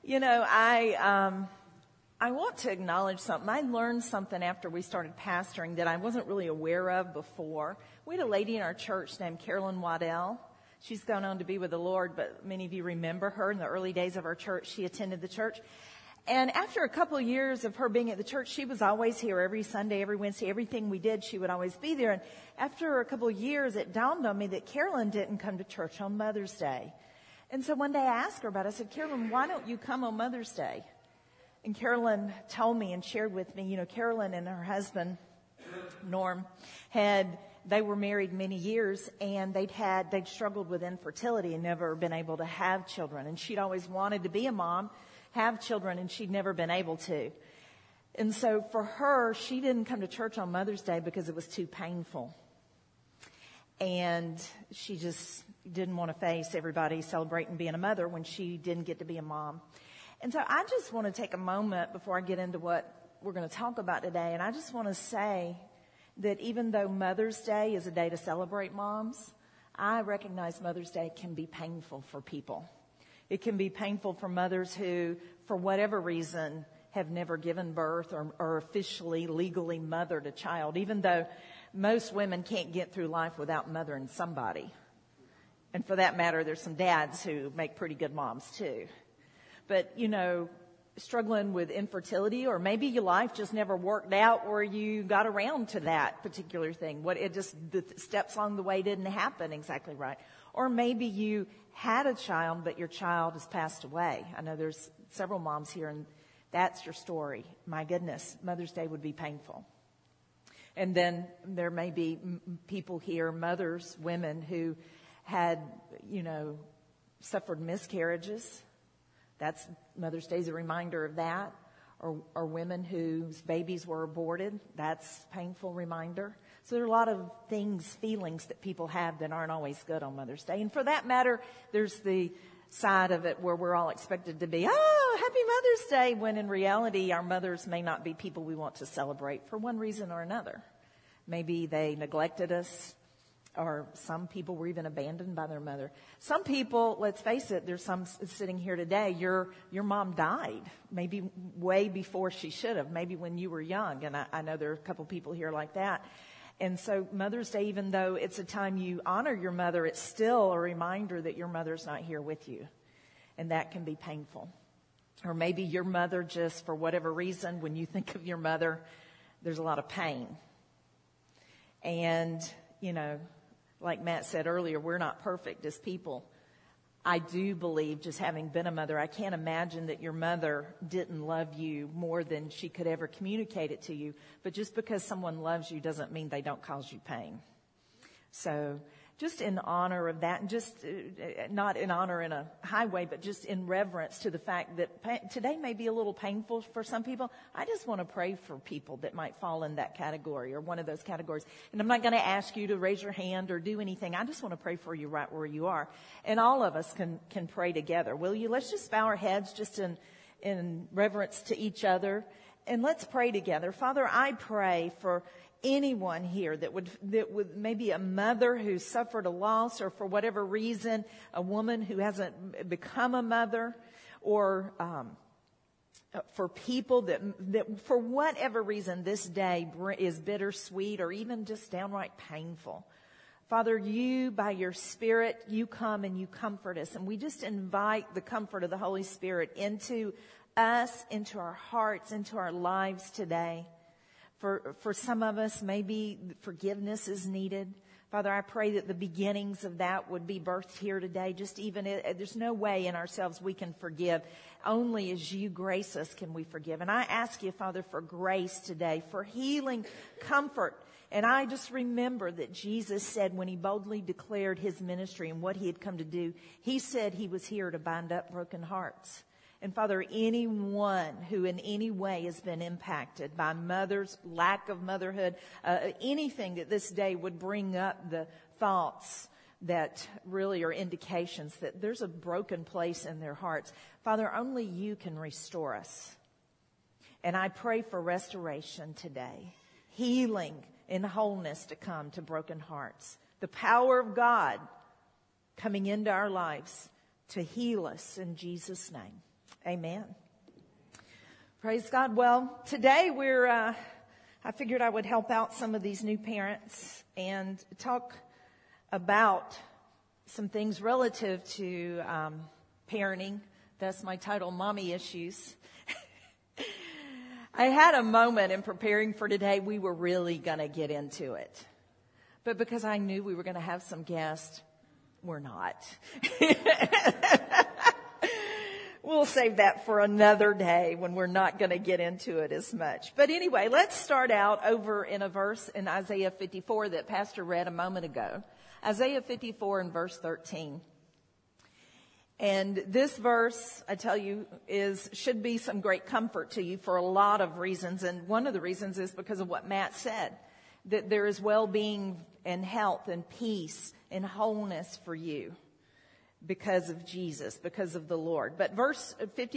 I want to acknowledge something. I learned something after we started pastoring that I wasn't really aware of before. We had a lady in our church named Carolyn Waddell. She's gone on to be with the Lord, but many of you remember her in the early days of our church. She attended the church. And after a couple of years of her being at the church, she was always here every Sunday, every Wednesday, everything we did, she would always be there. And after a couple of years, it dawned on me that Carolyn didn't come to church on Mother's Day. And so one day I asked her about it. I said, Carolyn, why don't you come on Mother's Day? And Carolyn told me and shared with me, Carolyn and her husband, Norm, they were married many years, and they'd struggled with infertility and never been able to have children. And she'd always wanted to be a mom, have children, and she'd never been able to. And so for her, she didn't come to church on Mother's Day because it was too painful. And she just didn't want to face everybody celebrating being a mother when she didn't get to be a mom. And so I just want to take a moment before I get into what we're going to talk about today. And I just want to say that even though Mother's Day is a day to celebrate moms, I recognize Mother's Day can be painful for people. It can be painful for mothers who, for whatever reason, have never given birth or officially, legally mothered a child, even though most women can't get through life without mothering somebody. And for that matter, there's some dads who make pretty good moms too. But, struggling with infertility, or maybe your life just never worked out where you got around to that particular thing. The steps along the way didn't happen exactly right. Or maybe you had a child, but your child has passed away. I know there's several moms here, and that's your story. My goodness, Mother's Day would be painful. And then there may be people here, mothers, women who had, suffered miscarriages. That's Mother's Day is a reminder of that. Or women whose babies were aborted. That's a painful reminder. So there are a lot of feelings that people have that aren't always good on Mother's Day. And for that matter, there's the side of it where we're all expected to be, happy Mother's Day, when in reality our mothers may not be people we want to celebrate for one reason or another. Maybe they neglected us, or some people were even abandoned by their mother. Some people, let's face it, there's some sitting here today, your mom died, maybe way before she should have, maybe when you were young, and I know there are a couple people here like that. And so Mother's Day, even though it's a time you honor your mother, it's still a reminder that your mother's not here with you, and that can be painful. Or maybe your mother just, for whatever reason, when you think of your mother, there's a lot of pain. And, like Matt said earlier, we're not perfect as people. I do believe, just having been a mother, I can't imagine that your mother didn't love you more than she could ever communicate it to you. But just because someone loves you doesn't mean they don't cause you pain. So just in honor of that, and just not in honor in a high way, but just in reverence to the fact that today may be a little painful for some people, I just want to pray for people that might fall in that category or one of those categories. And I'm not going to ask you to raise your hand or do anything. I just want to pray for you right where you are. And all of us can pray together. Will you? Let's just bow our heads just in reverence to each other. And let's pray together. Father, I pray for anyone here that would maybe a mother who suffered a loss, or for whatever reason, a woman who hasn't become a mother, or for people that for whatever reason this day is bittersweet or even just downright painful. Father, you, by your Spirit, you come and you comfort us. And we just invite the comfort of the Holy Spirit into us, into our hearts, into our lives today. For some of us, maybe forgiveness is needed. Father, I pray that the beginnings of that would be birthed here today. There's no way in ourselves we can forgive. Only as you grace us can we forgive. And I ask you, Father, for grace today, for healing, comfort. And I just remember that Jesus said when he boldly declared his ministry and what he had come to do, he said he was here to bind up broken hearts. And Father, anyone who in any way has been impacted by mother's lack of motherhood, anything that this day would bring up the thoughts that really are indications that there's a broken place in their hearts. Father, only you can restore us. And I pray for restoration today, healing and wholeness to come to broken hearts. The power of God coming into our lives to heal us in Jesus' name. Amen. Praise God. Well, today I figured I would help out some of these new parents and talk about some things relative to parenting. That's my title, Mommy Issues. I had a moment in preparing for today, we were really going to get into it. But because I knew we were going to have some guests, we're not. We'll save that for another day when we're not going to get into it as much. But anyway, let's start out over in a verse in Isaiah 54 that Pastor read a moment ago. Isaiah 54 and verse 13. And this verse, I tell you, should be some great comfort to you for a lot of reasons. And one of the reasons is because of what Matt said, that there is well-being and health and peace and wholeness for you because of Jesus, because of the Lord. But verse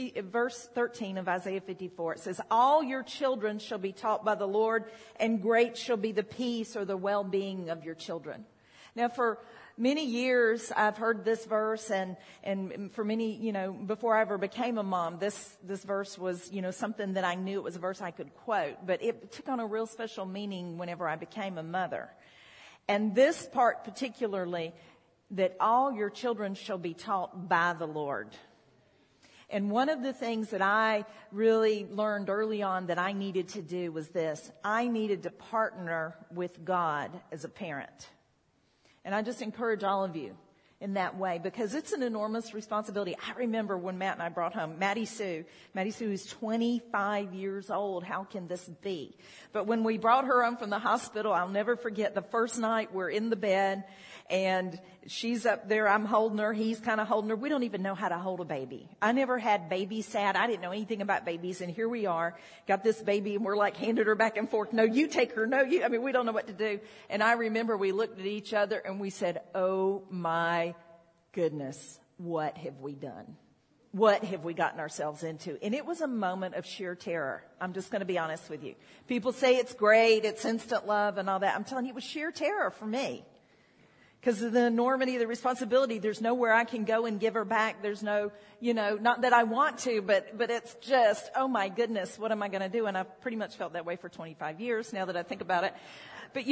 13 of Isaiah 54, it says, all your children shall be taught by the Lord, and great shall be the peace or the well-being of your children. Now, for many years, I've heard this verse, and for many, before I ever became a mom, this verse was, something that I knew it was a verse I could quote, but it took on a real special meaning whenever I became a mother. And this part particularly, that all your children shall be taught by the Lord. And one of the things that I really learned early on that I needed to do was this. I needed to partner with God as a parent. And I just encourage all of you in that way because it's an enormous responsibility. I remember when Matt and I brought home Maddie Sue. Maddie Sue is 25 years old. How can this be? But when we brought her home from the hospital, I'll never forget the first night we're in the bed and she's up there. I'm holding her. He's kind of holding her. We don't even know how to hold a baby. I never had baby sat. I didn't know anything about babies. And here we are, got this baby and we're like handed her back and forth. No, you take her. No, you. I mean, we don't know what to do. And I remember we looked at each other and we said, oh my goodness, what have we done? What have we gotten ourselves into? And it was a moment of sheer terror. I'm just going to be honest with you. People say it's great, it's instant love and all that. I'm telling you, it was sheer terror for me. Because of the enormity of the responsibility, there's nowhere I can go and give her back. There's no, not that I want to, but it's just, oh my goodness, what am I going to do? And I've pretty much felt that way for 25 years now that I think about it. But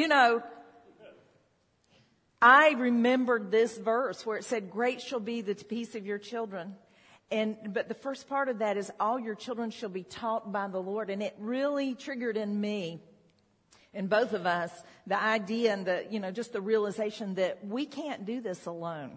I remembered this verse where it said, great shall be the peace of your children. But the first part of that is all your children shall be taught by the Lord. And it really triggered in me, in both of us, the idea and just the realization that we can't do this alone.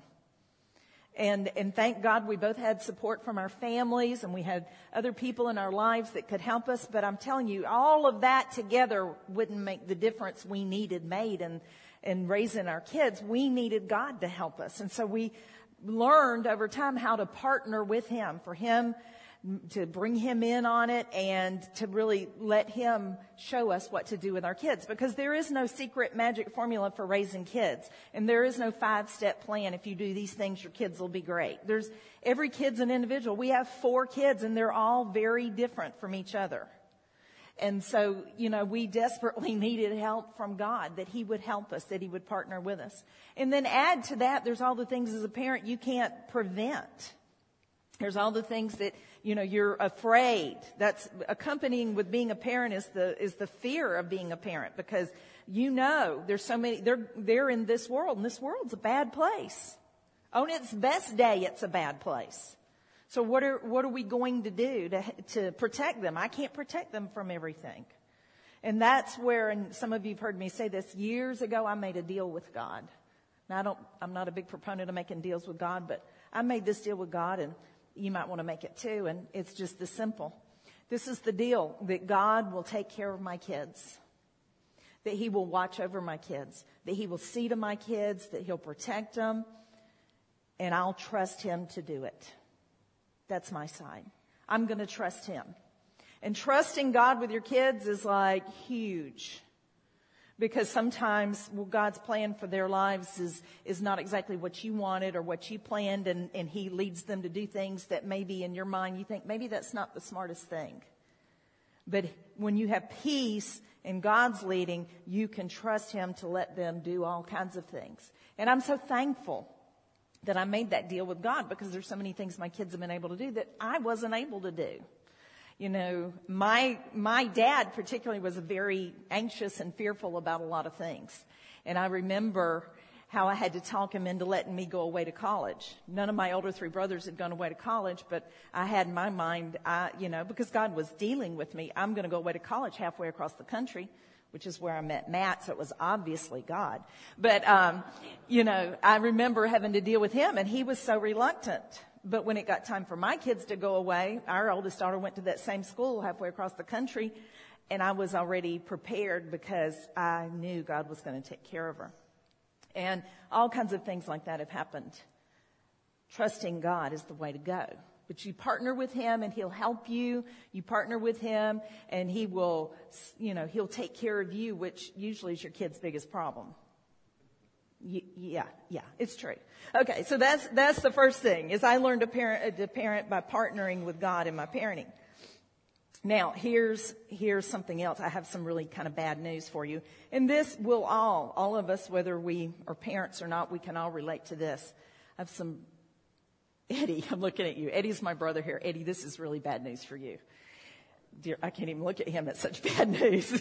And thank God we both had support from our families and we had other people in our lives that could help us. But I'm telling you, all of that together wouldn't make the difference we needed made in raising our kids. We needed God to help us. And so we learned over time how to partner with Him, for Him to bring Him in on it and to really let Him show us what to do with our kids. Because there is no secret magic formula for raising kids. And there is no 5-step plan. If you do these things, your kids will be great. Every kid's an individual. We have 4 kids and they're all very different from each other. And so, we desperately needed help from God, that He would help us, that He would partner with us. And then add to that, there's all the things as a parent you can't prevent. There's all the things that, you're afraid. That's accompanying with being a parent is the fear of being a parent, because there's so many, they're in this world, and this world's a bad place. On its best day, it's a bad place. So what are we going to do to protect them? I can't protect them from everything. And that's where, and some of you have heard me say this, years ago I made a deal with God. Now I'm not a big proponent of making deals with God, but I made this deal with God, and you might want to make it too, and it's just this simple. This is the deal, that God will take care of my kids, that He will watch over my kids, that He will see to my kids, that He'll protect them, and I'll trust Him to do it. That's my side. I'm going to trust Him. And trusting God with your kids is like huge. Because sometimes God's plan for their lives is not exactly what you wanted or what you planned, and He leads them to do things that maybe in your mind you think maybe that's not the smartest thing. But when you have peace in God's leading, you can trust Him to let them do all kinds of things. And I'm so thankful that I made that deal with God, because there's so many things my kids have been able to do that I wasn't able to do. You know, my dad particularly was very anxious and fearful about a lot of things. And I remember how I had to talk him into letting me go away to college. None of my older 3 brothers had gone away to college, but I had in my mind, because God was dealing with me, I'm going to go away to college halfway across the country, which is where I met Matt, so it was obviously God. But, I remember having to deal with him, and he was so reluctant. But when it got time for my kids to go away, our oldest daughter went to that same school halfway across the country, and I was already prepared because I knew God was going to take care of her. And all kinds of things like that have happened. Trusting God is the way to go. But you partner with him and he'll help you. You partner with him and he will, he'll take care of you, which usually is your kid's biggest problem. Yeah, it's true. Okay, so that's the first thing, is I learned to parent by partnering with God in my parenting. Now, here's something else. I have some really kind of bad news for you. And this will all of us, whether we are parents or not, we can all relate to this. I have some, Eddie, I'm looking at you. Eddie's my brother here. Eddie, this is really bad news for you. Dear, I can't even look at him. It's such bad news.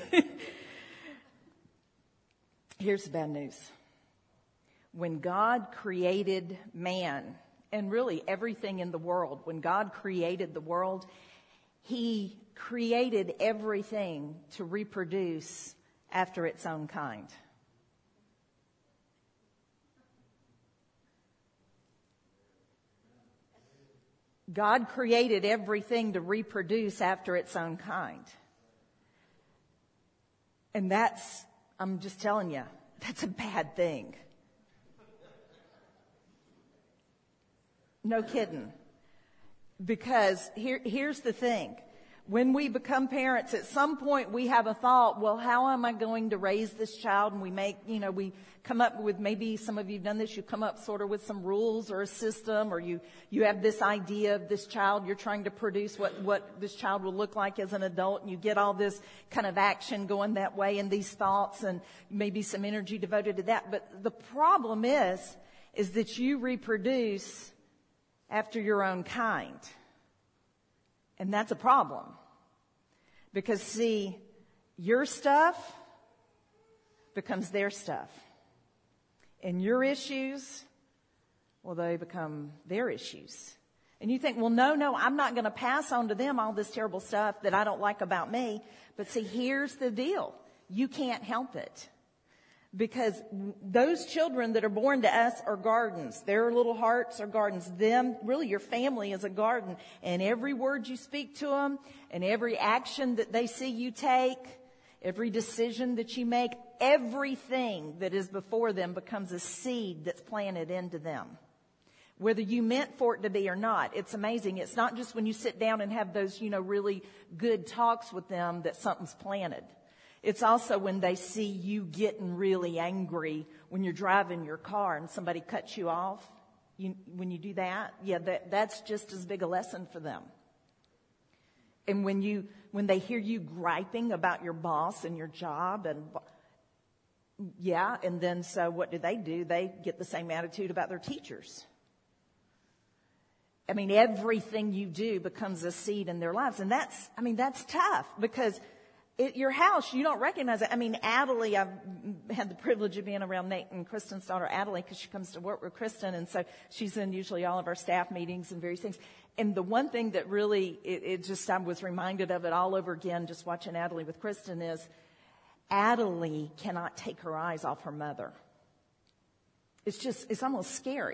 Here's the bad news. When God created man, and really everything in the world, when God created the world, he created everything to reproduce after its own kind. God created everything to reproduce after its own kind. And I'm just telling you, that's a bad thing. No kidding. Because here's the thing. When we become parents, at some point we have a thought, well, how am I going to raise this child? And we come up with, maybe some of you have done this, you come up sort of with some rules or a system, or you have this idea of this child, you're trying to produce what this child will look like as an adult, and you get all this kind of action going that way and these thoughts and maybe some energy devoted to that. But the problem is that you reproduce after your own kind. And that's a problem. Because, see, your stuff becomes their stuff. And your issues, well, they become their issues. And you think, well, no, I'm not going to pass on to them all this terrible stuff that I don't like about me. But see, here's the deal. You can't help it. Because those children that are born to us are gardens. Their little hearts are gardens. Really your family is a garden. And every word you speak to them, and every action that they see you take, every decision that you make, everything that is before them becomes a seed that's planted into them. Whether you meant for it to be or not. It's amazing. It's not just when you sit down and have those, really good talks with them that something's planted. It's also when they see you getting really angry when you're driving your car and somebody cuts you off. When you do that, that's just as big a lesson for them. And when they hear you griping about your boss and your job, and then so what do? They get the same attitude about their teachers. I mean, everything you do becomes a seed in their lives, and that's tough because. At your house, you don't recognize it. I mean, Adelie, I've had the privilege of being around Nate and Kristen's daughter, Adelie, because she comes to work with Kristen, and so she's in usually all of our staff meetings and various things. And the one thing that really, I was reminded of it all over again, just watching Adelie with Kristen, is Adelie cannot take her eyes off her mother. It's almost scary.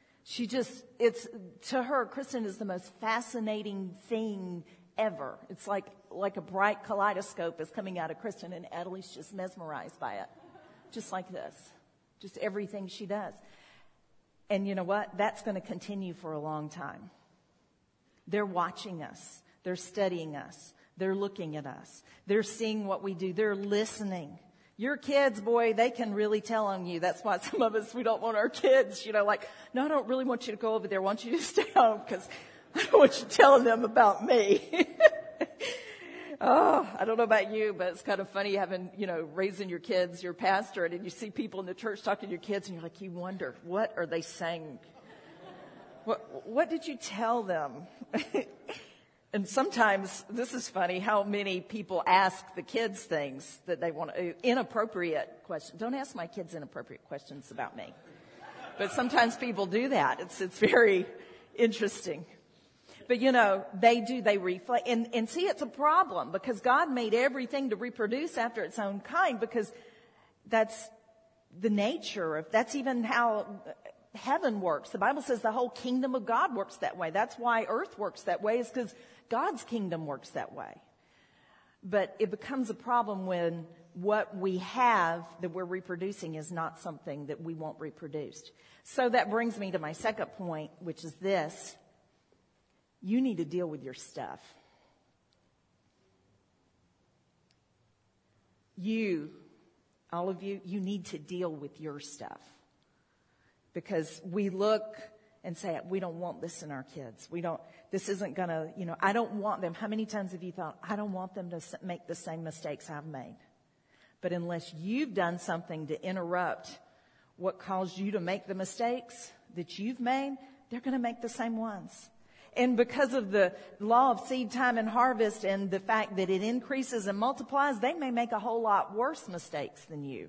To her, Kristen is the most fascinating thing ever. It's like a bright kaleidoscope is coming out of Kristen, and Adelie's just mesmerized by it. Just like this. Just everything she does. And you know what? That's going to continue for a long time. They're watching us. They're studying us. They're looking at us. They're seeing what we do. They're listening. Your kids, boy, they can really tell on you. That's why some of us, we don't want our kids, no, I don't really want you to go over there. I want you to stay home because I don't want you telling them about me. Oh, I don't know about you, but it's kind of funny having, raising your kids, your pastor, and you see people in the church talking to your kids, and you're like, you wonder, what are they saying? What did you tell them? And sometimes, this is funny, how many people ask the kids things that they want to, inappropriate questions. Don't ask my kids inappropriate questions about me. But sometimes people do that. It's very interesting. But they reflect. And see, it's a problem because God made everything to reproduce after its own kind, because that's the nature of, that's even how heaven works. The Bible says the whole kingdom of God works that way. That's why earth works that way, is because God's kingdom works that way. But it becomes a problem when what we have that we're reproducing is not something that we want reproduced. So that brings me to my second point, which is this. You need to deal with your stuff. All of you need to deal with your stuff. Because we look and say, we don't want this in our kids. This isn't going to, I don't want them. How many times have you thought, I don't want them to make the same mistakes I've made? But unless you've done something to interrupt what caused you to make the mistakes that you've made, they're going to make the same ones. And because of the law of seed time and harvest and the fact that it increases and multiplies, they may make a whole lot worse mistakes than you.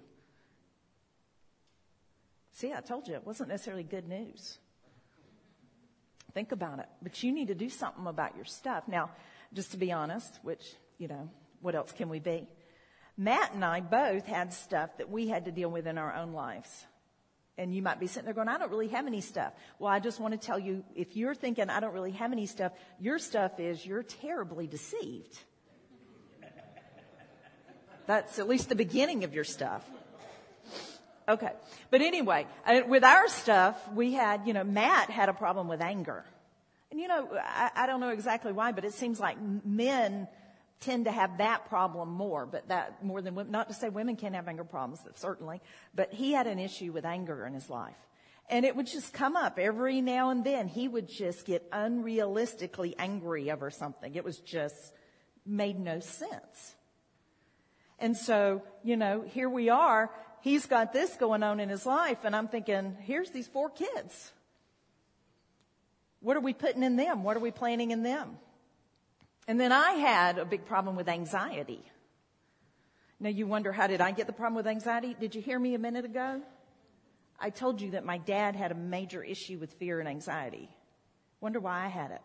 See, I told you, it wasn't necessarily good news. Think about it. But you need to do something about your stuff. Now, just to be honest, which, what else can we be? Matt and I both had stuff that we had to deal with in our own lives. And you might be sitting there going, I don't really have any stuff. Well, I just want to tell you, if you're thinking, I don't really have any stuff, your stuff is you're terribly deceived. That's at least the beginning of your stuff. Okay. But anyway, with our stuff, we had, Matt had a problem with anger. And, I don't know exactly why, but it seems like men tend to have that problem more, but that more than women. Not to say women can't have anger problems, certainly, but he had an issue with anger in his life. And it would just come up every now and then. He would just get unrealistically angry over something. It was just made no sense. And so, here we are. He's got this going on in his life, and I'm thinking, here's these 4 kids. What are we putting in them? What are we planting in them? And then I had a big problem with anxiety. Now you wonder, how did I get the problem with anxiety? Did you hear me a minute ago? I told you that my dad had a major issue with fear and anxiety. Wonder why I had it.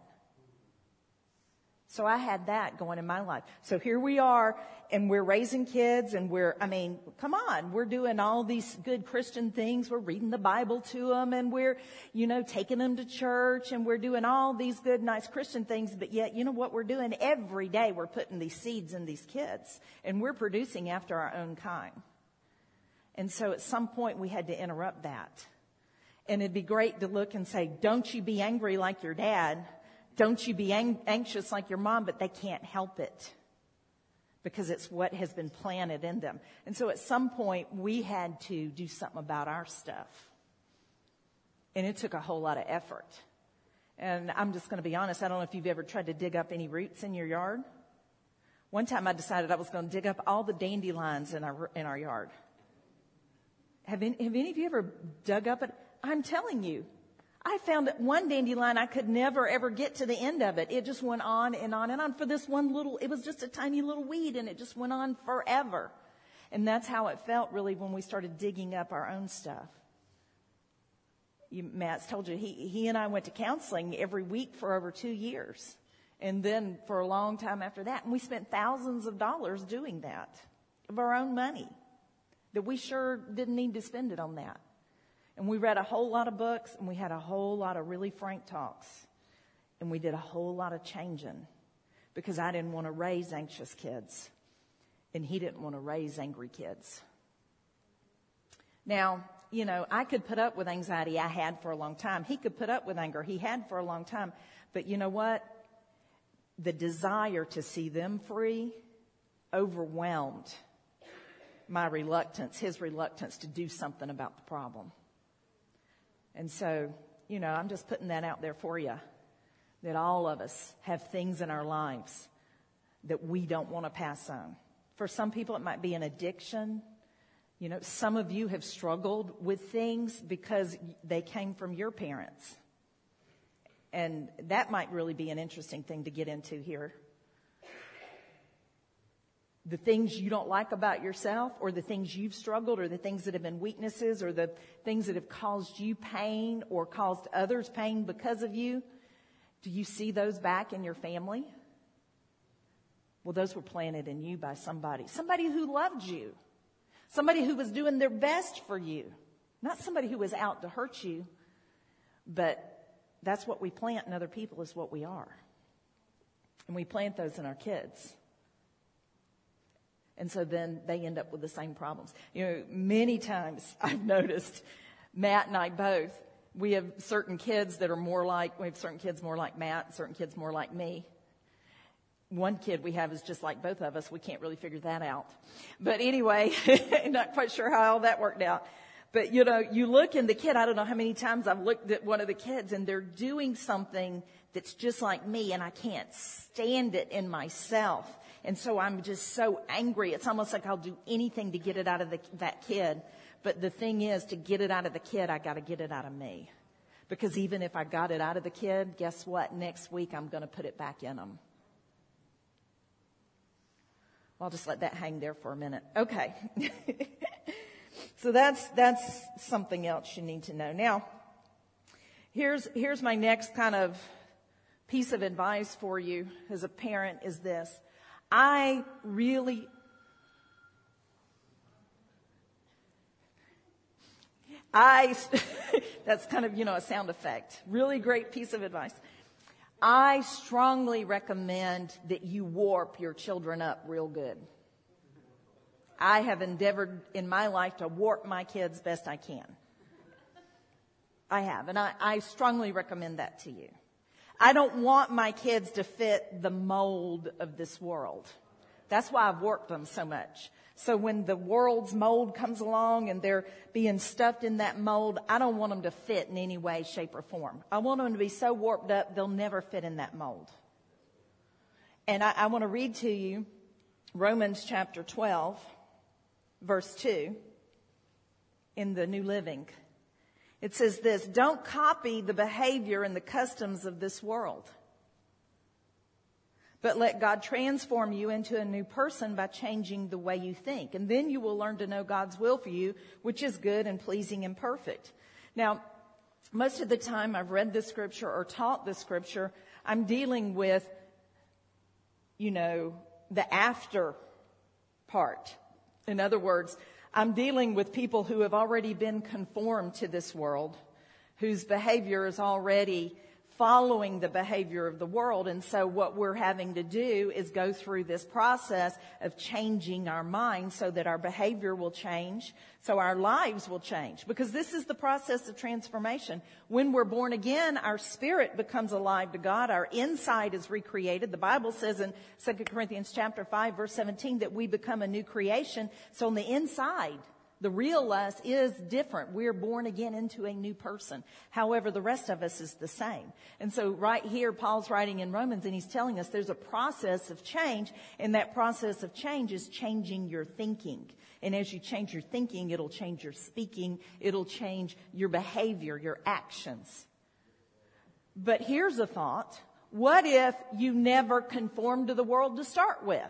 So I had that going in my life. So here we are, and we're raising kids, and come on, we're doing all these good Christian things. We're reading the Bible to them, and we're, taking them to church, and we're doing all these good, nice Christian things. But yet, what we're doing every day? We're putting these seeds in these kids, and we're producing after our own kind. And so at some point, we had to interrupt that. And it'd be great to look and say, don't you be angry like your dad. Don't you be anxious like your mom, but they can't help it because it's what has been planted in them. And so at some point, we had to do something about our stuff. And it took a whole lot of effort. And I'm just going to be honest, I don't know if you've ever tried to dig up any roots in your yard. One time I decided I was going to dig up all the dandelions in our yard. Have any of you ever dug up it? I'm telling you. I found that one dandelion, I could never, ever get to the end of it. It just went on and on and on for this one it was just a tiny little weed, and it just went on forever. And that's how it felt, really, when we started digging up our own stuff. Matt's told you, he and I went to counseling every week for over 2 years. And then for a long time after that. And we spent thousands of dollars doing that, of our own money, that we sure didn't need to spend it on that. And we read a whole lot of books, and we had a whole lot of really frank talks. And we did a whole lot of changing because I didn't want to raise anxious kids, and he didn't want to raise angry kids. Now, I could put up with anxiety I had for a long time. He could put up with anger he had for a long time. But you know what? The desire to see them free overwhelmed his reluctance to do something about the problem. And so, I'm just putting that out there for you, that all of us have things in our lives that we don't want to pass on. For some people, it might be an addiction. Some of you have struggled with things because they came from your parents. And that might really be an interesting thing to get into here. The things you don't like about yourself, or the things you've struggled, or the things that have been weaknesses, or the things that have caused you pain or caused others pain because of you. Do you see those back in your family? Well, those were planted in you by somebody who loved you, somebody who was doing their best for you, not somebody who was out to hurt you. But that's what we plant in other people, is what we are. And we plant those in our kids. And so then they end up with the same problems. You know, many times I've noticed, Matt and I both, we have certain kids that are we have certain kids more like Matt, certain kids more like me. One kid we have is just like both of us. We can't really figure that out. But anyway, not quite sure how all that worked out. But, you know, you look in the kid, I don't know how many times I've looked at one of the kids and they're doing something that's just like me, and I can't stand it in myself. And so I'm just so angry. It's almost like I'll do anything to get it out of that kid. But the thing is, to get it out of the kid, I got to get it out of me. Because even if I got it out of the kid, guess what? Next week I'm going to put it back in them. I'll just let that hang there for a minute. Okay. So that's something else you need to know. Now, here's my next kind of piece of advice for you as a parent is this. That's kind of, a sound effect. Really great piece of advice. I strongly recommend that you warp your children up real good. I have endeavored in my life to warp my kids best I can. I have, and I strongly recommend that to you. I don't want my kids to fit the mold of this world. That's why I've warped them so much. So when the world's mold comes along and they're being stuffed in that mold, I don't want them to fit in any way, shape, or form. I want them to be so warped up they'll never fit in that mold. And I want to read to you Romans chapter 12, verse 2 in the New Living. It says this: don't copy the behavior and the customs of this world, but let God transform you into a new person by changing the way you think. And then you will learn to know God's will for you, which is good and pleasing and perfect. Now, most of the time I've read this scripture or taught this scripture, I'm dealing with, the after part. In other words, I'm dealing with people who have already been conformed to this world, whose behavior is already following the behavior of the world. And so what we're having to do is go through this process of changing our minds so that our behavior will change, so our lives will change. Because this is the process of transformation. When we're born again, our spirit becomes alive to God. Our inside is recreated. The Bible says in 2 Corinthians chapter 5, verse 17, that we become a new creation. So on the inside, the real us is different. We're born again into a new person. However, the rest of us is the same. And so right here, Paul's writing in Romans, and he's telling us there's a process of change, and that process of change is changing your thinking. And as you change your thinking, it'll change your speaking, it'll change your behavior, your actions. But here's a thought. What if you never conformed to the world to start with?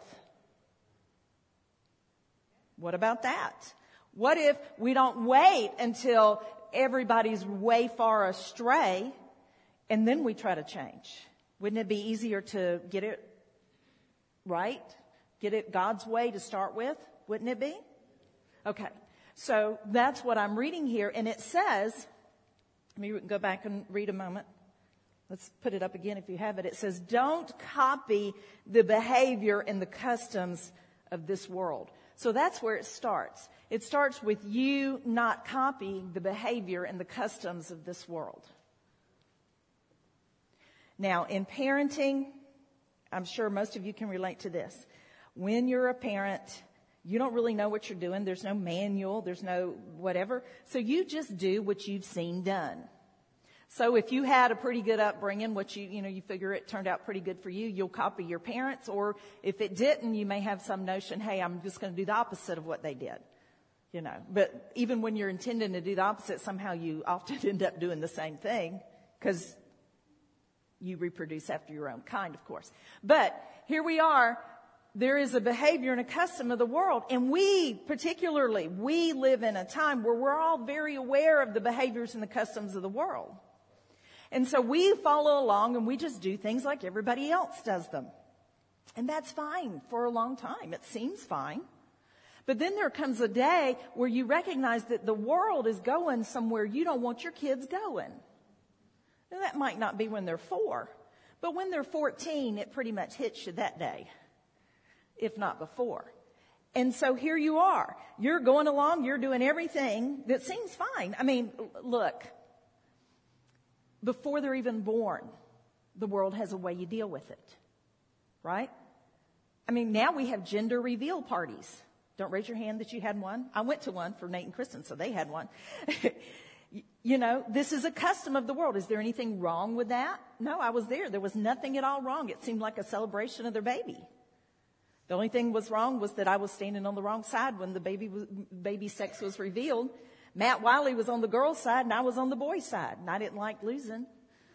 What about that? What if we don't wait until everybody's way far astray and then we try to change? Wouldn't it be easier to get it right? Get it God's way to start with? Wouldn't it be? Okay. So that's what I'm reading here. And it says, let me go back and read a moment. Let's put it up again if you have it. It says, don't copy the behavior and the customs of this world. So that's where it starts. It starts with you not copying the behavior and the customs of this world. Now, in parenting, I'm sure most of you can relate to this. When you're a parent, you don't really know what you're doing. There's no manual. There's no whatever. So you just do what you've seen done. So if you had a pretty good upbringing, which you figure it turned out pretty good for you, you'll copy your parents. Or if it didn't, you may have some notion, hey, I'm just going to do the opposite of what they did. But even when you're intending to do the opposite, somehow you often end up doing the same thing because you reproduce after your own kind, of course. But here we are. There is a behavior and a custom of the world. And we live in a time where we're all very aware of the behaviors and the customs of the world. And so we follow along and we just do things like everybody else does them. And that's fine for a long time. It seems fine. But then there comes a day where you recognize that the world is going somewhere you don't want your kids going. Now, that might not be when they're 4, but when they're 14, it pretty much hits you that day, if not before. And so here you are. You're going along, you're doing everything that seems fine. I mean, look, before they're even born, the world has a way you deal with it, right? I mean, now we have gender reveal parties. Don't raise your hand that you had one. I went to one for Nate and Kristen, so they had one. You know, this is a custom of the world. Is there anything wrong with that? No, I was there. There was nothing at all wrong. It seemed like a celebration of their baby. The only thing was wrong was that I was standing on the wrong side when the baby sex was revealed. Matt Wiley was on the girl's side and I was on the boy's side, and I didn't like losing.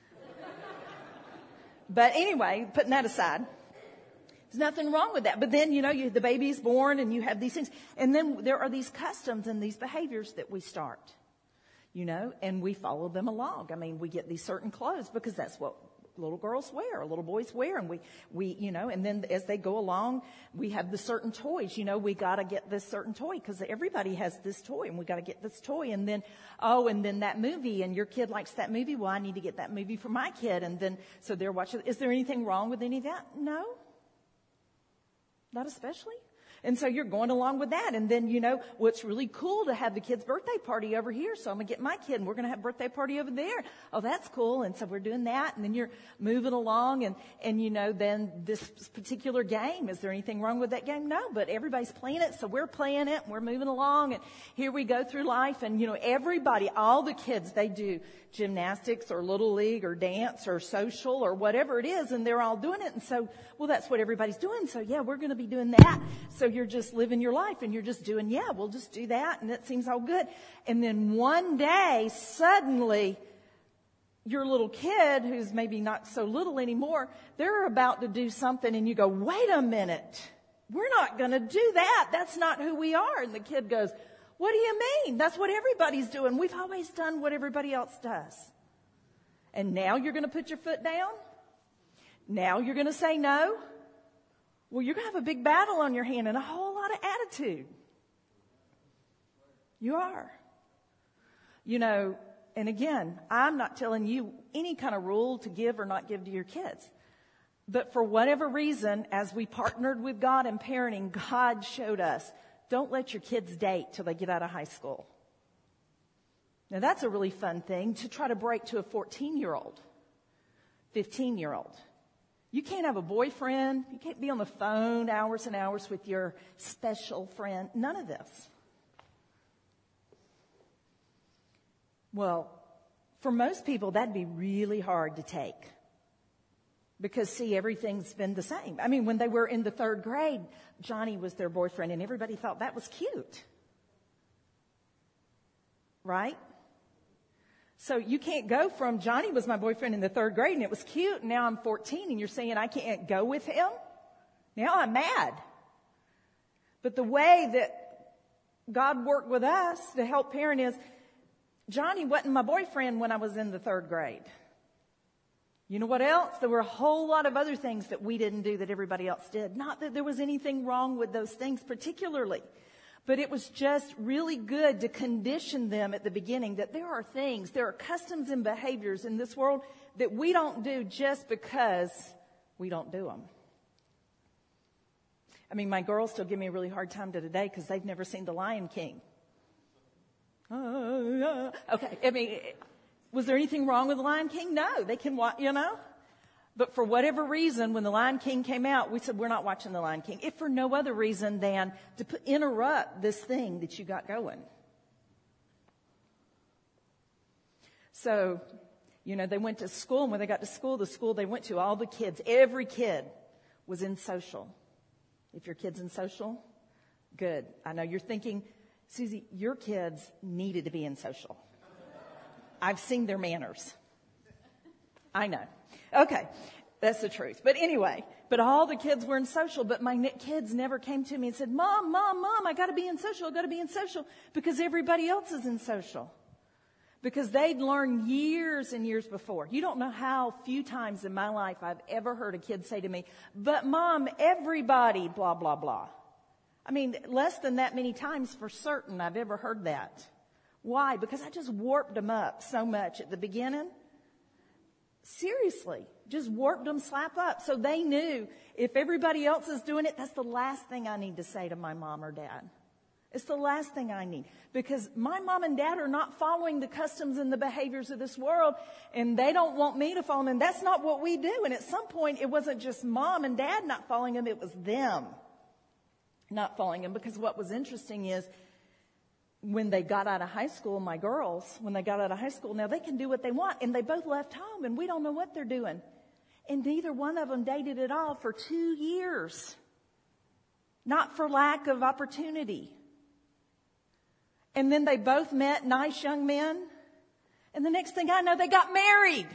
But anyway, putting that aside, there's nothing wrong with that. But then, you know, the baby's born and you have these things. And then there are these customs and these behaviors that we start, you know, and we follow them along. I mean, we get these certain clothes because that's what little girls wear, or little boys wear. And we, you know, and then as they go along, we have the certain toys. You know, we got to get this certain toy because everybody has this toy and we got to get this toy. And then, and then that movie, and your kid likes that movie. Well, I need to get that movie for my kid. And then, so they're watching. Is there anything wrong with any of that? No. Not especially. And so you're going along with that. And then, you know, well, it's really cool to have the kid's birthday party over here. So I'm going to get my kid and we're going to have a birthday party over there. Oh, that's cool. And so we're doing that. And then you're moving along and you know, then this particular game, is there anything wrong with that game? No, but everybody's playing it. So we're playing it and we're moving along. And here we go through life. And, you know, everybody, all the kids, they do gymnastics or little league or dance or social or whatever it is. And they're all doing it. And so, well, that's what everybody's doing. So yeah, we're going to be doing that. So you're just living your life and you're just doing, yeah, we'll just do that. And that seems all good. And then one day, suddenly, your little kid, who's maybe not so little anymore, they're about to do something and you go, wait a minute, we're not going to do that. That's not who we are. And the kid goes, what do you mean? That's what everybody's doing. We've always done what everybody else does. And now you're going to put your foot down? Now you're going to say no? Well, you're going to have a big battle on your hand and a whole lot of attitude. You are. You know, and again, I'm not telling you any kind of rule to give or not give to your kids. But for whatever reason, as we partnered with God in parenting, God showed us, don't let your kids date till they get out of high school. Now, that's a really fun thing to try to break to a 14-year-old, 15-year-old. You can't have a boyfriend. You can't be on the phone hours and hours with your special friend. None of this. Well, for most people, that'd be really hard to take. Because, see, everything's been the same. I mean, when they were in the 3rd grade, Johnny was their boyfriend, and everybody thought that was cute. Right? So you can't go from Johnny was my boyfriend in the 3rd grade, and it was cute, and now I'm 14, and you're saying I can't go with him? Now I'm mad. But the way that God worked with us to help parent is, Johnny wasn't my boyfriend when I was in the 3rd grade. You know what else? There were a whole lot of other things that we didn't do that everybody else did. Not that there was anything wrong with those things particularly, but it was just really good to condition them at the beginning that there are things, there are customs and behaviors in this world that we don't do just because we don't do them. I mean, my girls still give me a really hard time to today because they've never seen The Lion King. Okay, I mean, was there anything wrong with The Lion King? No, they can watch, you know. But for whatever reason, when The Lion King came out, we said, we're not watching The Lion King. If for no other reason than to interrupt this thing that you got going. So, you know, they went to school, and when they got to school, the school they went to, all the kids, every kid was in social. If your kid's in social, good. I know you're thinking, Susie, your kids needed to be in social. I've seen their manners. I know. Okay, that's the truth. But anyway, but all the kids were in social, but my kids never came to me and said, Mom, I got to be in social. I got to be in social because everybody else is in social. Because they'd learned years and years before. You don't know how few times in my life I've ever heard a kid say to me, but Mom, everybody, blah, blah, blah. I mean, less than that many times for certain I've ever heard that. Why? Because I just warped them up so much at the beginning. Seriously, just warped them slap up. So they knew if everybody else is doing it, that's the last thing I need to say to my mom or dad. It's the last thing I need. Because my mom and dad are not following the customs and the behaviors of this world, and they don't want me to follow them. And that's not what we do. And at some point, it wasn't just mom and dad not following them, it was them not following them. Because what was interesting is when they got out of high school, my girls, when they got out of high school, now they can do what they want. And they both left home, and we don't know what they're doing. And neither one of them dated at all for 2 years. Not for lack of opportunity. And then they both met nice young men. And the next thing I know, they got married.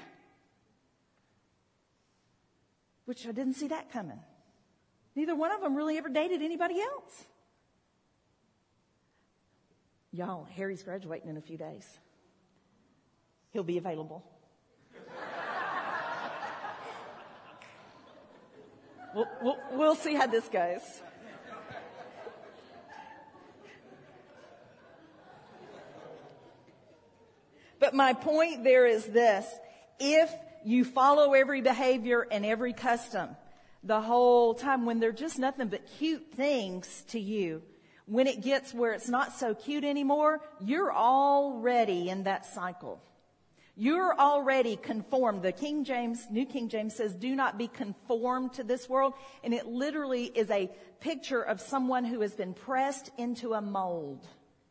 Which I didn't see that coming. Neither one of them really ever dated anybody else. Y'all, Harry's graduating in a few days. He'll be available. We'll see how this goes. But my point there is this. If you follow every behavior and every custom the whole time, when they're just nothing but cute things to you, when it gets where it's not so cute anymore, you're already in that cycle. You're already conformed. The King James, New King James says, do not be conformed to this world. And it literally is a picture of someone who has been pressed into a mold.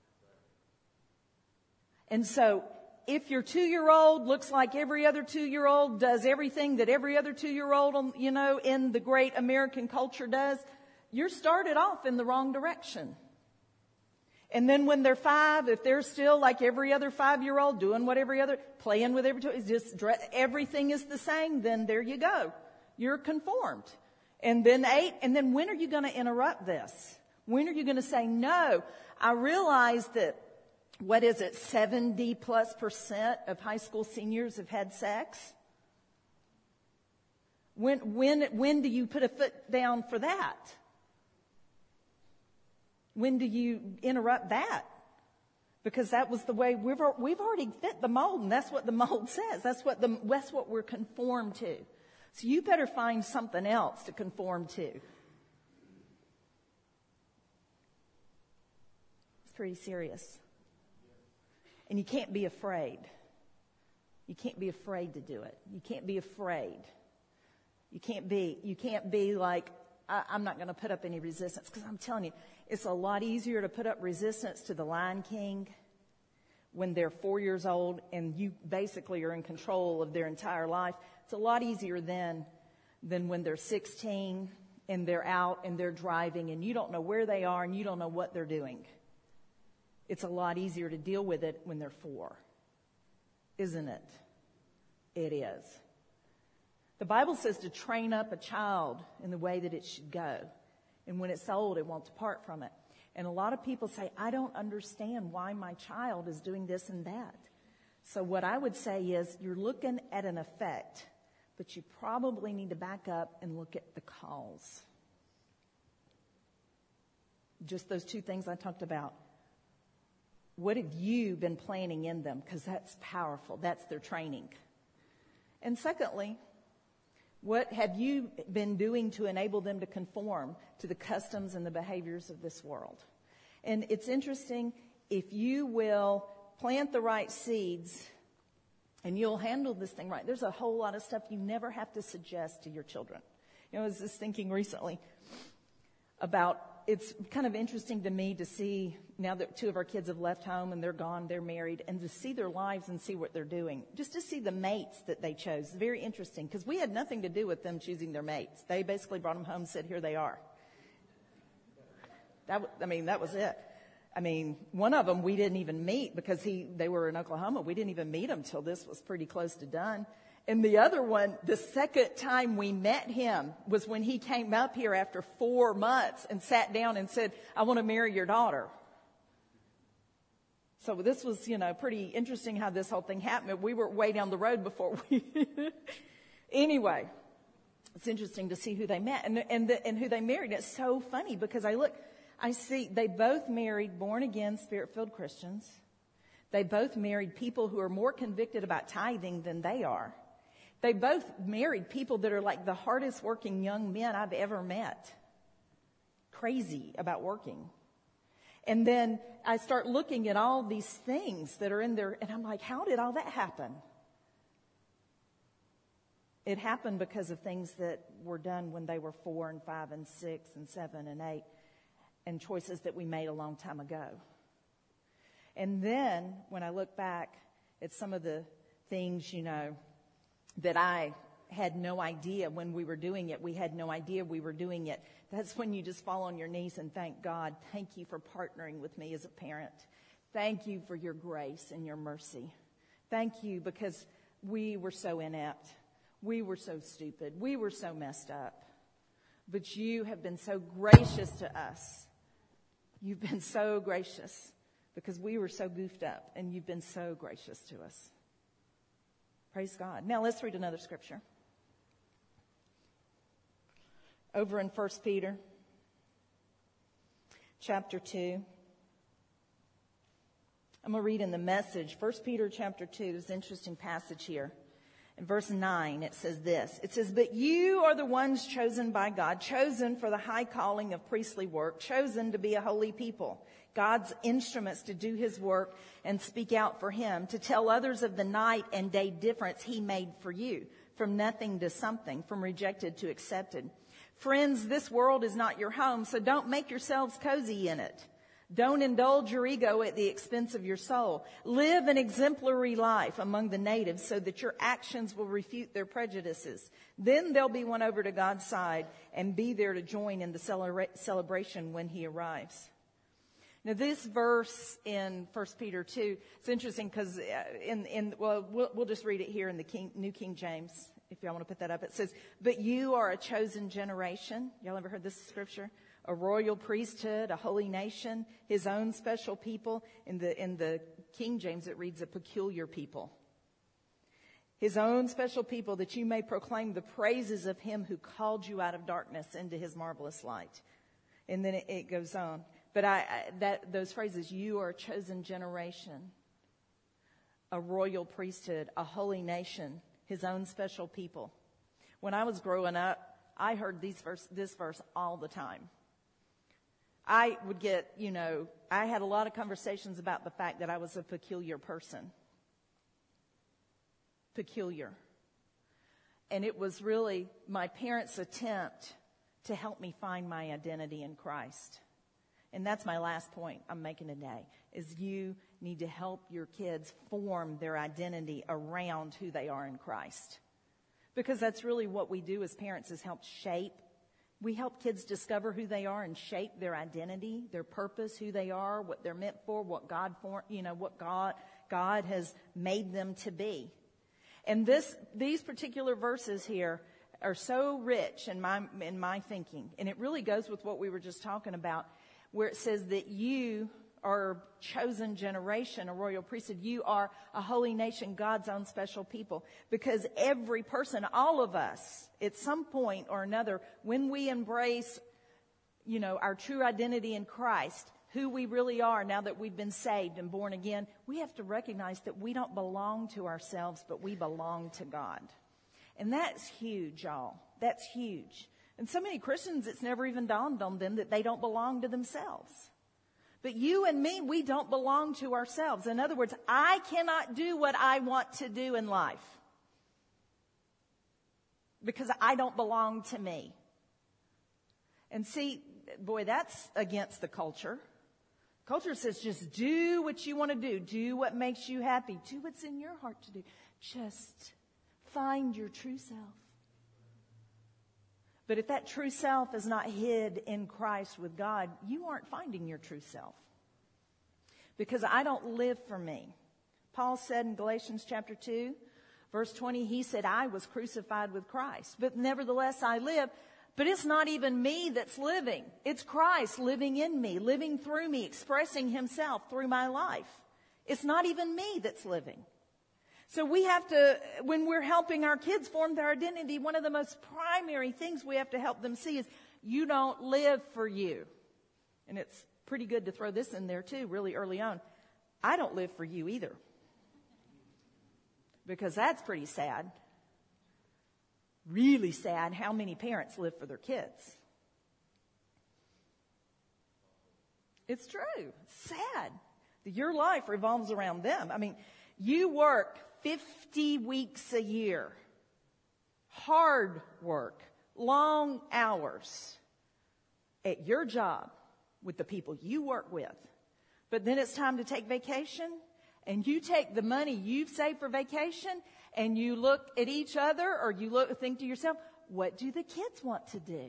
And so, if your 2-year-old looks like every other 2-year-old, does everything that every other 2-year-old, in the great American culture does, you're started off in the wrong direction. And then when they're 5, if they're still like every other 5-year-old, doing what playing with every everything is the same, then there you go. You're conformed. And then 8, and then when are you going to interrupt this? When are you going to say, no, I realize that 70+% of high school seniors have had sex? When do you put a foot down for that? When do you interrupt that? Because that was the way we've already fit the mold, and that's what the mold says. That's what we're conformed to. So you better find something else to conform to. It's pretty serious. And you can't be afraid. You can't be afraid to do it. You can't be afraid. You can't be like, I'm not going to put up any resistance. Because I'm telling you, it's a lot easier to put up resistance to the Lion King when they're 4 years old and you basically are in control of their entire life. It's a lot easier than when they're 16 and they're out and they're driving and you don't know where they are and you don't know what they're doing. It's a lot easier to deal with it when they're 4. Isn't it? It is. The Bible says to train up a child in the way that it should go. And when it's old, it won't depart from it. And a lot of people say, I don't understand why my child is doing this and that. So what I would say is you're looking at an effect, but you probably need to back up and look at the cause. Just those 2 things I talked about. What have you been planting in them? Because that's powerful. That's their training. And secondly, what have you been doing to enable them to conform to the customs and the behaviors of this world? And it's interesting, if you will plant the right seeds and you'll handle this thing right, there's a whole lot of stuff you never have to suggest to your children. I was just thinking recently about, it's kind of interesting to me to see, now that 2 of our kids have left home and they're gone, they're married, and to see their lives and see what they're doing. Just to see the mates that they chose. Very interesting, because we had nothing to do with them choosing their mates. They basically brought them home and said, here they are. That was it. One of them we didn't even meet because they were in Oklahoma. We didn't even meet him till this was pretty close to done. And the other one, the second time we met him was when he came up here after 4 months and sat down and said, I want to marry your daughter. So this was, pretty interesting how this whole thing happened. We were way down the road before we... Anyway, it's interesting to see who they met and who they married. It's so funny because I see they both married born-again, Spirit-filled Christians. They both married people who are more convicted about tithing than they are. They both married people that are like the hardest working young men I've ever met. Crazy about working. And then I start looking at all these things that are in there, and I'm like, how did all that happen? It happened because of things that were done when they were 4 and 5 and 6 and 7 and 8, and choices that we made a long time ago. And then when I look back at some of the things, that I had no idea when we were doing it, we had no idea we were doing it. That's when you just fall on your knees and thank God. Thank you for partnering with me as a parent. Thank you for your grace and your mercy. Thank you because we were so inept. We were so stupid. We were so messed up. But you have been so gracious to us. You've been so gracious because we were so goofed up, and you've been so gracious to us. Praise God. Now let's read another scripture. Over in 1 Peter chapter 2. I'm going to read in the Message. 1 Peter chapter 2. There's an interesting passage here. In verse 9, it says this. It says, but you are the ones chosen by God, chosen for the high calling of priestly work, chosen to be a holy people, God's instruments to do his work and speak out for him, to tell others of the night and day difference he made for you, from nothing to something, from rejected to accepted. Friends, this world is not your home, so don't make yourselves cozy in it. Don't indulge your ego at the expense of your soul. Live an exemplary life among the natives so that your actions will refute their prejudices. Then they'll be won over to God's side and be there to join in the celebration when he arrives. Now this verse in 1 Peter 2, it's interesting because we'll just read it here in the New King James, if y'all want to put that up. It says, but you are a chosen generation. Y'all ever heard this scripture? A royal priesthood, a holy nation, his own special people. In the King James, it reads a peculiar people. His own special people, that you may proclaim the praises of him who called you out of darkness into his marvelous light. And then it goes on. But those phrases, you are a chosen generation, a royal priesthood, a holy nation, his own special people. When I was growing up, I heard this verse all the time. I would get, I had a lot of conversations about the fact that I was a peculiar person. Peculiar. And it was really my parents' attempt to help me find my identity in Christ. And that's my last point I'm making today, is you need to help your kids form their identity around who they are in Christ. Because that's really what we do as parents, is help shape. We help kids discover who they are and shape their identity, their purpose, who they are, what they're meant for, what God has made them to be. And these particular verses here are so rich in my thinking, and it really goes with what we were just talking about, where it says that you are a chosen generation, a royal priesthood. You are a holy nation, God's own special people. Because every person, all of us, at some point or another, when we embrace, our true identity in Christ, who we really are now that we've been saved and born again, we have to recognize that we don't belong to ourselves, but we belong to God. And that's huge, y'all. That's huge. And so many Christians, it's never even dawned on them that they don't belong to themselves. But you and me, we don't belong to ourselves. In other words, I cannot do what I want to do in life because I don't belong to me. And see, boy, that's against the culture. Culture says just do what you want to do. Do what makes you happy. Do what's in your heart to do. Just find your true self. But if that true self is not hid in Christ with God, you aren't finding your true self. Because I don't live for me. Paul said in Galatians chapter 2, Verse 20, he said, I was crucified with Christ, but nevertheless I live. But it's not even me that's living. It's Christ living in me, living through me, expressing himself through my life. It's not even me that's living. So we have to, when we're helping our kids form their identity, one of the most primary things we have to help them see is you don't live for you. And it's pretty good to throw this in there too, really early on. I don't live for you either. Because that's pretty sad. Really sad how many parents live for their kids. It's true. It's sad. Your life revolves around them. I mean, you work 50 weeks a year. Hard work. Long hours. At your job. With the people you work with. But then it's time to take vacation. And you take the money you've saved for vacation. And you look at each other. Or you think to yourself, what do the kids want to do?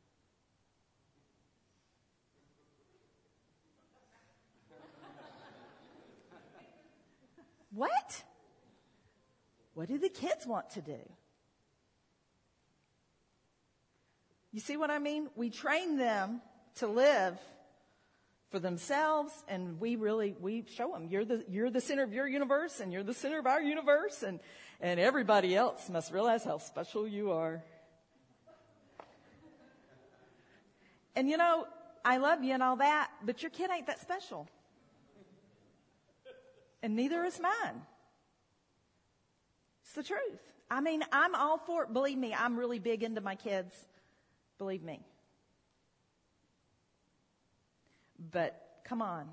What? What do the kids want to do? You see what I mean? We train them to live for themselves, and we show them you're the center of your universe, and you're the center of our universe, and everybody else must realize how special you are. And you know, I love you and all that, but your kid ain't that special. And neither is mine. It's the truth. I mean, I'm all for it. Believe me, I'm really big into my kids. Believe me. But come on.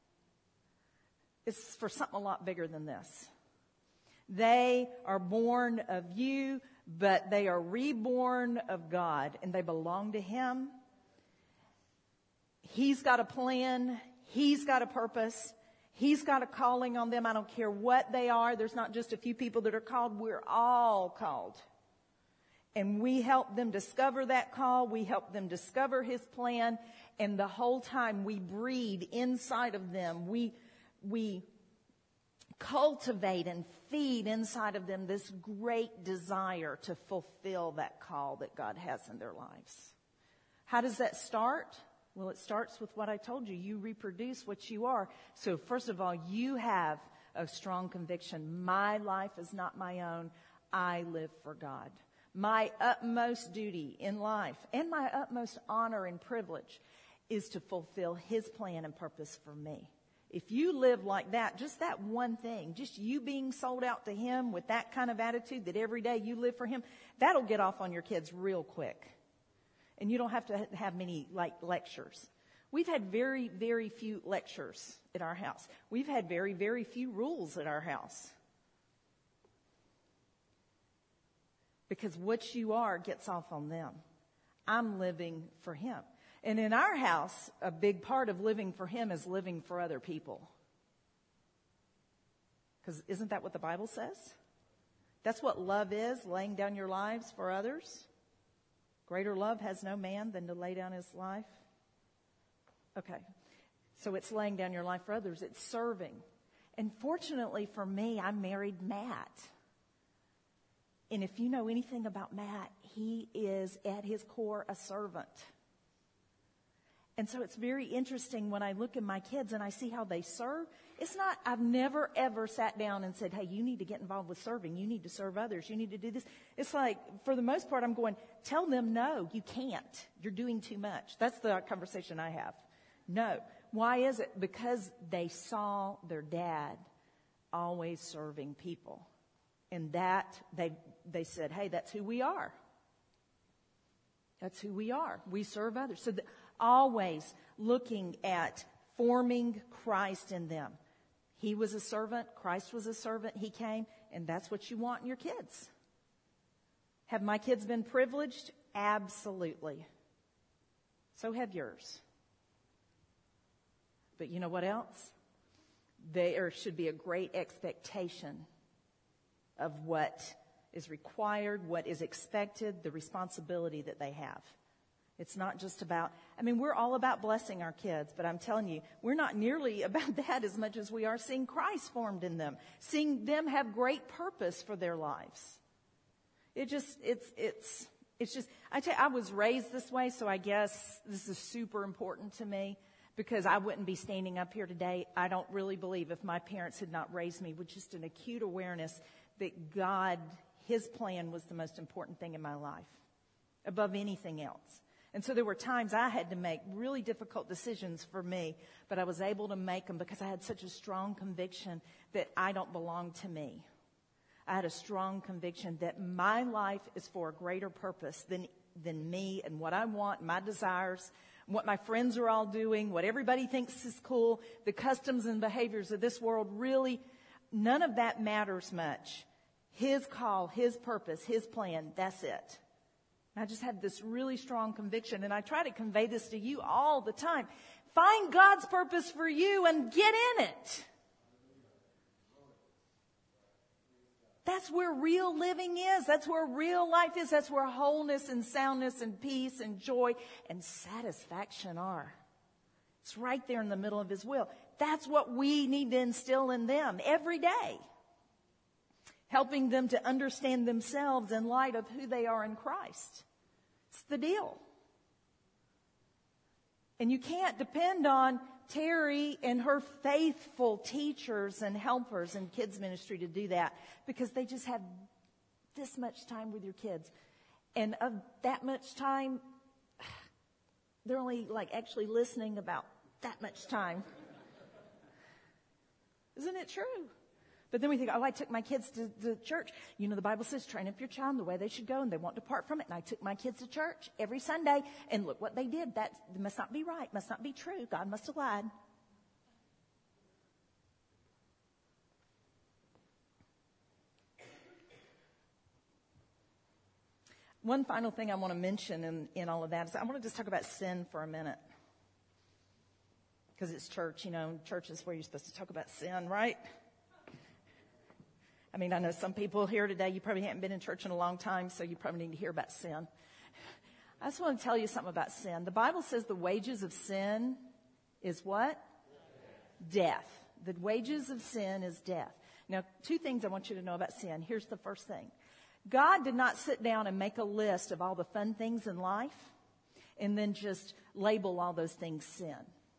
It's for something a lot bigger than this. They are born of you, but they are reborn of God, and they belong to Him. He's got a plan. He's got a purpose. He's got a calling on them. I don't care what they are. There's not just a few people that are called. We're all called. And we help them discover that call. We help them discover His plan. And the whole time we breed inside of them. We cultivate and feed inside of them this great desire to fulfill that call that God has in their lives. How does that start? Well, it starts with what I told you. You reproduce what you are. So first of all, you have a strong conviction. My life is not my own. I live for God. My utmost duty in life and my utmost honor and privilege is to fulfill His plan and purpose for me. If you live like that, just that one thing, just you being sold out to Him with that kind of attitude that every day you live for Him, that'll get off on your kids real quick. And you don't have to have many lectures. We've had very, very few lectures at our house. We've had very, very few rules at our house. Because what you are gets off on them. I'm living for Him. And in our house, a big part of living for Him is living for other people. Because isn't that what the Bible says? That's what love is, laying down your lives for others. Greater love has no man than to lay down his life. Okay. So it's laying down your life for others. It's serving. And fortunately for me, I married Matt. And if you know anything about Matt, he is at his core a servant. And so it's very interesting when I look at my kids and I see how they serve. It's not, I've never ever sat down and said, hey, you need to get involved with serving. You need to serve others. You need to do this. It's like, for the most part, I'm going, tell them no, you can't. You're doing too much. That's the conversation I have. No. Why is it? Because they saw their dad always serving people. And that, they said, hey, that's who we are. That's who we are. We serve others. So always looking at forming Christ in them. He was a servant. Christ was a servant. He came. And that's what you want in your kids. Have my kids been privileged? Absolutely. So have yours. But you know what else? There should be a great expectation of what is required, what is expected, the responsibility that they have. It's not just about, we're all about blessing our kids, but I'm telling you, we're not nearly about that as much as we are seeing Christ formed in them, seeing them have great purpose for their lives. I was raised this way, so I guess this is super important to me because I wouldn't be standing up here today. I don't really believe if my parents had not raised me with just an acute awareness that God, His plan was the most important thing in my life above anything else. And so there were times I had to make really difficult decisions for me, but I was able to make them because I had such a strong conviction that I don't belong to me. I had a strong conviction that my life is for a greater purpose than me and what I want, my desires, what my friends are all doing, what everybody thinks is cool, the customs and behaviors of this world. Really, none of that matters much. His call, His purpose, His plan, that's it. I just had this really strong conviction, and I try to convey this to you all the time. Find God's purpose for you and get in it. That's where real living is. That's where real life is. That's where wholeness and soundness and peace and joy and satisfaction are. It's right there in the middle of His will. That's what we need to instill in them every day. Helping them to understand themselves in light of who they are in Christ. It's the deal. And you can't depend on Terry and her faithful teachers and helpers in kids ministry to do that because they just have this much time with your kids. And of that much time, they're only actually listening about that much time. Isn't it true? But then we think, I took my kids to the church. The Bible says, train up your child in the way they should go, and they won't depart from it. And I took my kids to church every Sunday, and look what they did. That must not be right, must not be true. God must have lied. One final thing I want to mention in all of that is I want to just talk about sin for a minute. Because it's church, church is where you're supposed to talk about sin, right? I know some people here today, you probably haven't been in church in a long time, so you probably need to hear about sin. I just want to tell you something about sin. The Bible says the wages of sin is what? Death. The wages of sin is death. Now, two things I want you to know about sin. Here's the first thing. God did not sit down and make a list of all the fun things in life and then just label all those things sin.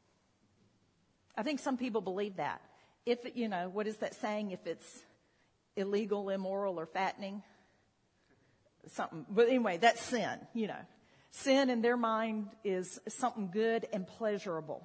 I think some people believe that. If, what is that saying? If it's illegal, immoral, or fattening, something. But anyway, that's sin, Sin in their mind is something good and pleasurable.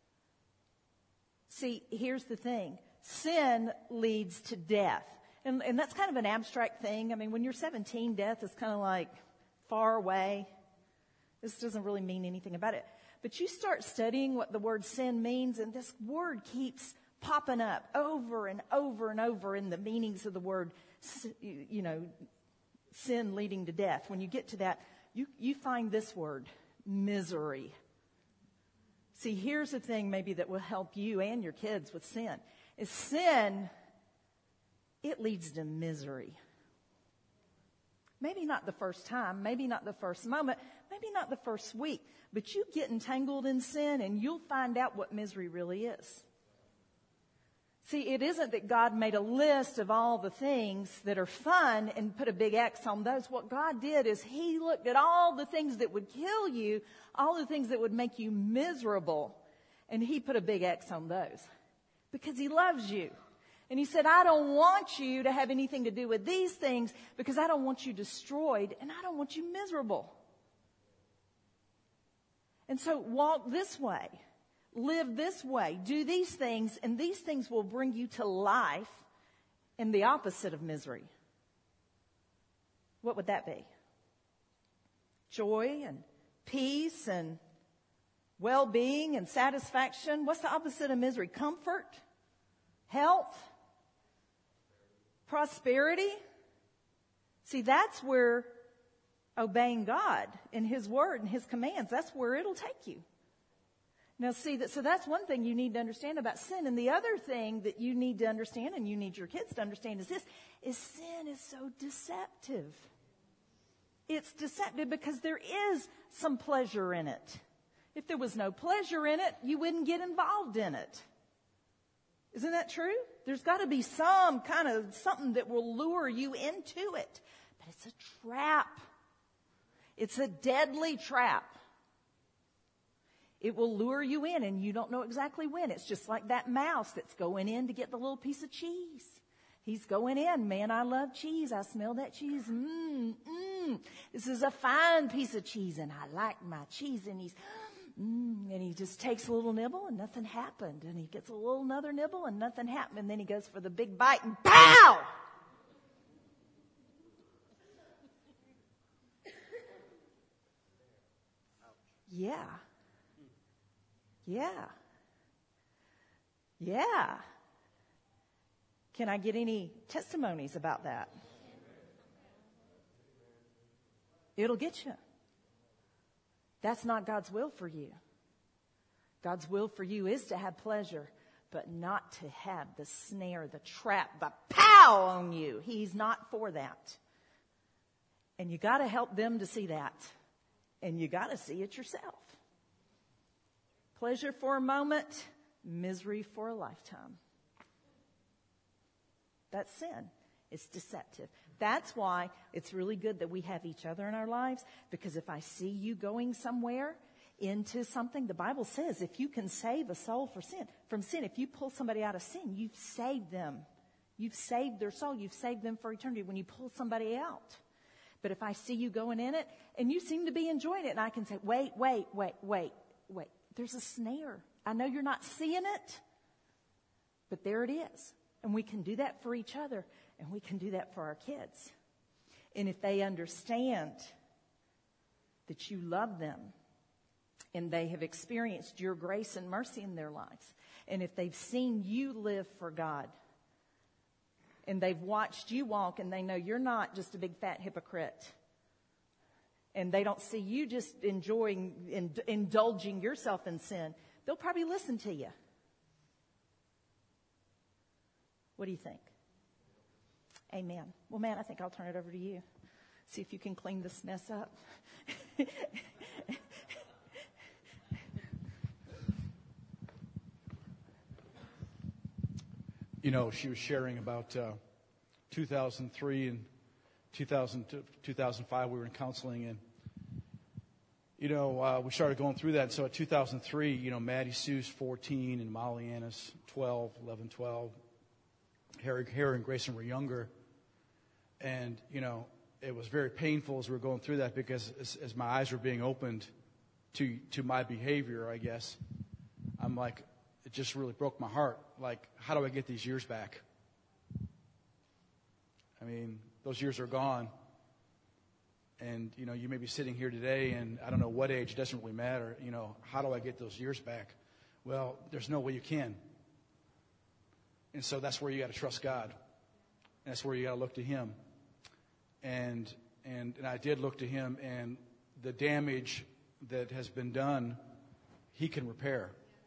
See, here's the thing. Sin leads to death. And that's kind of an abstract thing. When you're 17, death is kind of like far away. This doesn't really mean anything about it. But you start studying what the word sin means, and this word keeps popping up over and over and over in the meanings of the word, sin leading to death. When you get to that, you find this word, misery. See, here's the thing maybe that will help you and your kids with sin. Is sin, it leads to misery. Maybe not the first time, maybe not the first moment, maybe not the first week, but you get entangled in sin and you'll find out what misery really is. See, it isn't that God made a list of all the things that are fun and put a big X on those. What God did is He looked at all the things that would kill you, all the things that would make you miserable, and He put a big X on those because He loves you. And He said, I don't want you to have anything to do with these things because I don't want you destroyed and I don't want you miserable. And so walk this way. Live this way, do these things, and these things will bring you to life and the opposite of misery. What would that be? Joy and peace and well-being and satisfaction. What's the opposite of misery? Comfort, health, prosperity. See, that's where obeying God and His word and His commands, that's where it'll take you. Now, see, so that's one thing you need to understand about sin. And the other thing that you need to understand, and you need your kids to understand, is this, is sin is so deceptive. It's deceptive because there is some pleasure in it. If there was no pleasure in it, you wouldn't get involved in it. Isn't that true? There's got to be some kind of something that will lure you into it. But it's a trap. It's a deadly trap. It will lure you in and you don't know exactly when. It's just like that mouse that's going in to get the little piece of cheese. He's going in. Man, I love cheese. I smell that cheese. This is a fine piece of cheese and I like my cheese. And and he just takes a little nibble and nothing happened. And he gets a little another nibble and nothing happened. And then he goes for the big bite and pow! Yeah. Can I get any testimonies about that? It'll get you. That's not God's will for you. God's will for you is to have pleasure, but not to have the snare, the trap, the pow on you. He's not for that. And you got to help them to see that. And you got to see it yourself. Pleasure for a moment, misery for a lifetime. That's sin. It's deceptive. That's why it's really good that we have each other in our lives, because if I see you going somewhere into something, the Bible says if you can save a soul from sin, if you pull somebody out of sin, you've saved them. You've saved their soul. You've saved them for eternity when you pull somebody out. But if I see you going in it and you seem to be enjoying it, and I can say, wait. There's a snare. I know you're not seeing it, but there it is. And we can do that for each other, and we can do that for our kids. And if they understand that you love them, and they have experienced your grace and mercy in their lives, and if they've seen you live for God, and they've watched you walk, and they know you're not just a big fat hypocrite, and they don't see you just indulging yourself in sin, they'll probably listen to you. What do you think? Amen. Well, man, I think I'll turn it over to you. See if you can clean this mess up. You know, she was sharing about 2003 and 2005 we were in counseling, and we started going through that. So at 2003, Maddie Sue's 14 and Molly Anna's 11, 12. Harry and Grayson were younger, and it was very painful as we were going through that, because as my eyes were being opened to my behavior, I guess, I'm like, it just really broke my heart. Like, how do I get these years back? I mean, those years are gone. And, you may be sitting here today, and I don't know what age, it doesn't really matter. How do I get those years back? Well, there's no way you can. And so that's where you got to trust God. And that's where you got to look to Him. And I did look to Him, and the damage that has been done, He can repair.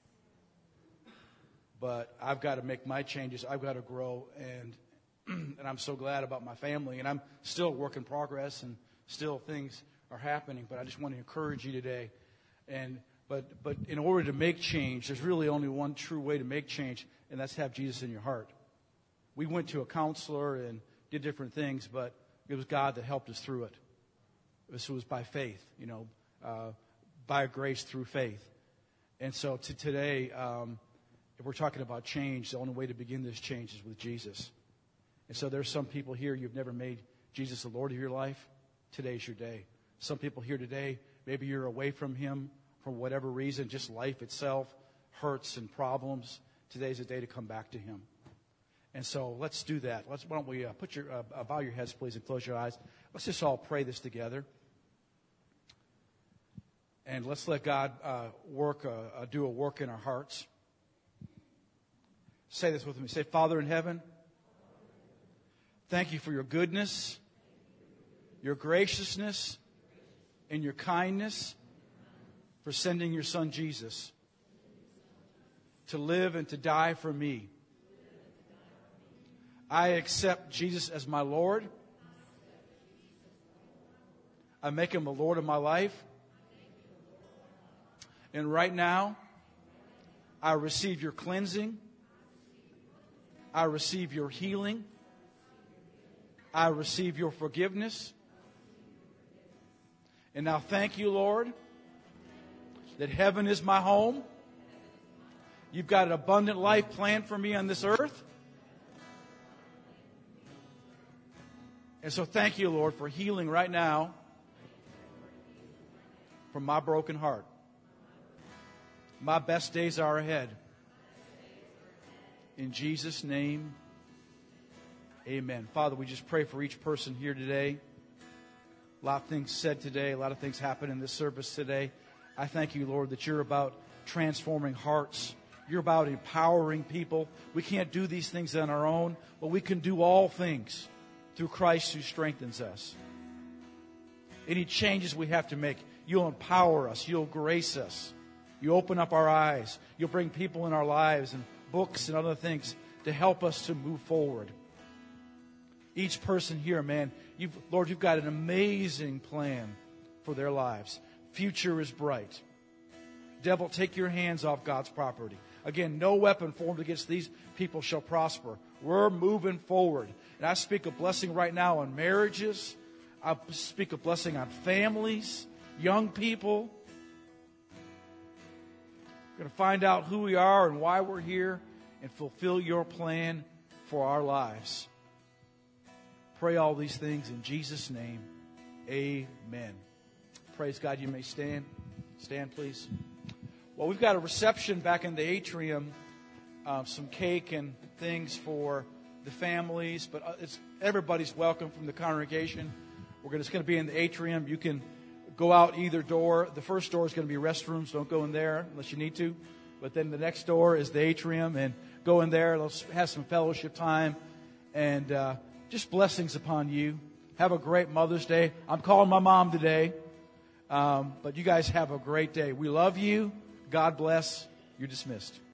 But I've got to make my changes. I've got to grow, and I'm so glad about my family. And I'm still a work in progress, and still things are happening. But I just want to encourage you today. But in order to make change, there's really only one true way to make change, and that's have Jesus in your heart. We went to a counselor and did different things, but it was God that helped us through it. This was by faith, by grace through faith. And so today, if we're talking about change, the only way to begin this change is with Jesus. And so there's some people here, you've never made Jesus the Lord of your life. Today's your day. Some people here today, maybe you're away from Him for whatever reason, just life itself, hurts and problems. Today's the day to come back to Him. And so let's do that. Why don't we bow your heads, please, and close your eyes. Let's just all pray this together. And let's let God do a work in our hearts. Say this with me. Say, Father in heaven, thank you for your goodness, your graciousness, and your kindness, for sending your Son Jesus to live and to die for me. I accept Jesus as my Lord. I make Him the Lord of my life. And right now, I receive your cleansing. I receive your healing. I receive your forgiveness. And now thank you, Lord, that heaven is my home. You've got an abundant life planned for me on this earth. And so thank you, Lord, for healing right now from my broken heart. My best days are ahead. In Jesus' name, amen. Father, we just pray for each person here today. A lot of things said today. A lot of things happened in this service today. I thank you, Lord, that you're about transforming hearts. You're about empowering people. We can't do these things on our own, but we can do all things through Christ who strengthens us. Any changes we have to make, you'll empower us. You'll grace us. You open up our eyes. You'll bring people in our lives and books and other things to help us to move forward. Each person here, man, Lord, you've got an amazing plan for their lives. Future is bright. Devil, take your hands off God's property. Again, no weapon formed against these people shall prosper. We're moving forward. And I speak a blessing right now on marriages. I speak a blessing on families, young people. We're going to find out who we are and why we're here and fulfill your plan for our lives. Pray all these things in Jesus' name. Amen. Praise God. You may stand. Stand, please. Well, we've got a reception back in the atrium, some cake and things for the families, but everybody's welcome from the congregation. It's going to be in the atrium. You can go out either door. The first door is going to be restrooms. Don't go in there unless you need to. But then the next door is the atrium, and go in there. Let's have some fellowship time, and just blessings upon you. Have a great Mother's Day. I'm calling my mom today, but you guys have a great day. We love you. God bless. You're dismissed.